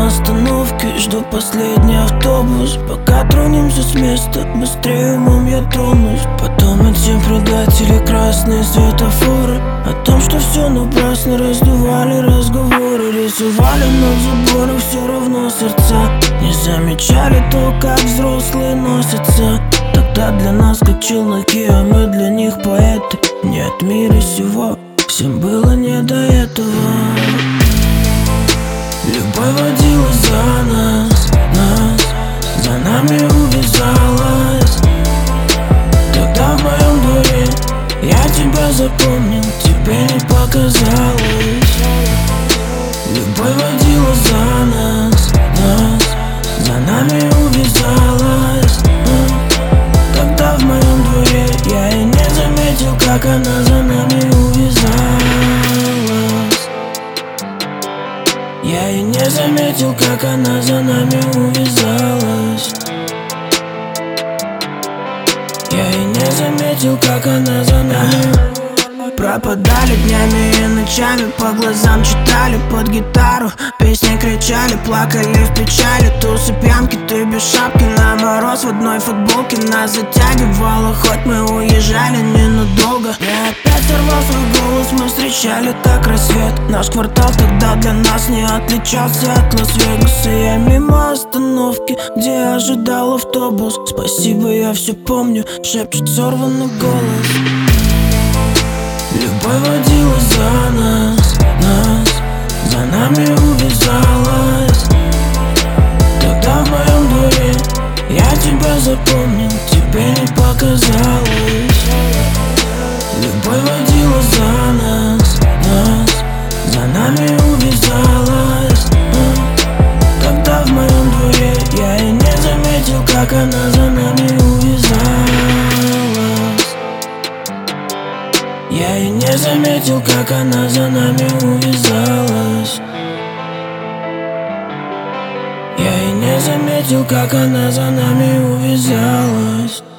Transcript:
на остановке, жду последний автобус. Пока тронемся с места, быстрее умом я тронусь. Потом эти предатели, красные светофоры, о том, что все напрасно, раздували разговоры. Рисовали на заборах все равно сердца, не замечали то, как взрослые носятся. Тогда для нас как челноки, а мы для них поэты. Нет мира сего, всем было не до этого. Любовь водила за нас, за нами увязалась. Тогда в моем дворе я тебя запомнил, тебе не показалось. Любовь водила за нас, за нами увязалась. Тогда в моем дворе я и не заметил, как она за нами увязалась. Я и не заметил, как она за нами увязалась. Я и не заметил, как она за нами. Пропадали днями и ночами, по глазам читали под гитару. Песни кричали, плакали в печали. Тусы, пьянки, ты без шапки, на мороз в одной футболке. Нас затягивало, хоть мы уезжали ненадолго. Я опять сорвал свой голос, мы встречали так рассвет. Наш квартал тогда для нас не отличался от Лас-Вегаса. Я мимо остановки, где ожидал автобус. Спасибо, я все помню, шепчет сорванный голос. Любовь водила за нас, за нами увязалась. Тогда в моем дворе я тебя запомнил, тебе не показалось. Любовь водила за нас, за нами увязалась. Тогда в моем дворе я и не заметил, как она за нами увязалась. Я и не заметил, как она за нами увязалась. Я и не заметил, как она за нами увязалась.